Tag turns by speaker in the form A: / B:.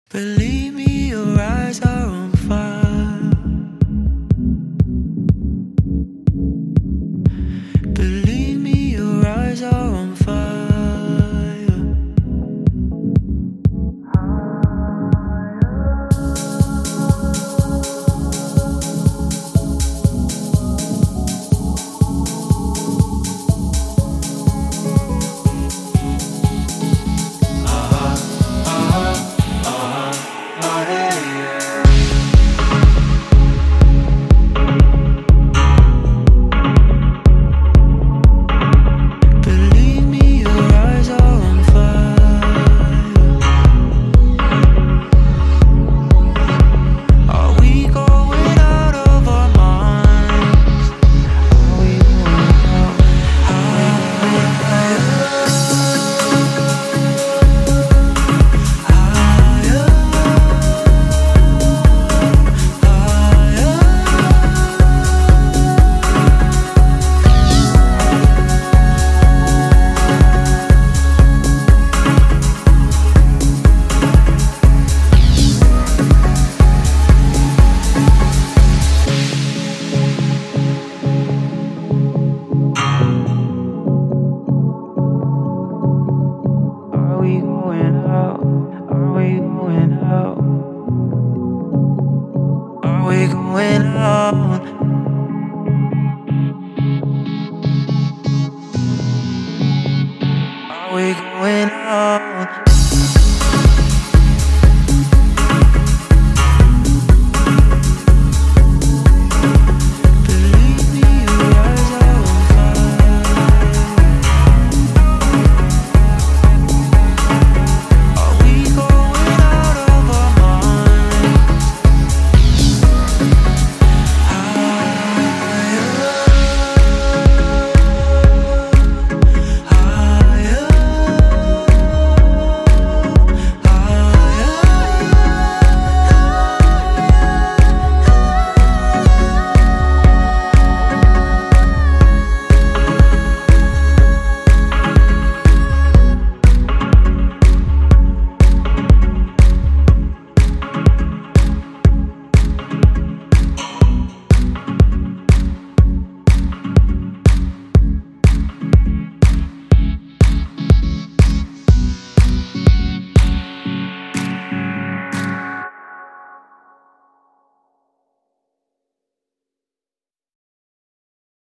A: Believe me, your eyes are on fire. Believe me, your eyes are on fire. Believe me, your eyes are on fire. Are we going out of our minds? Are we going out higher? Are we going out? Are we going out? Are we going out?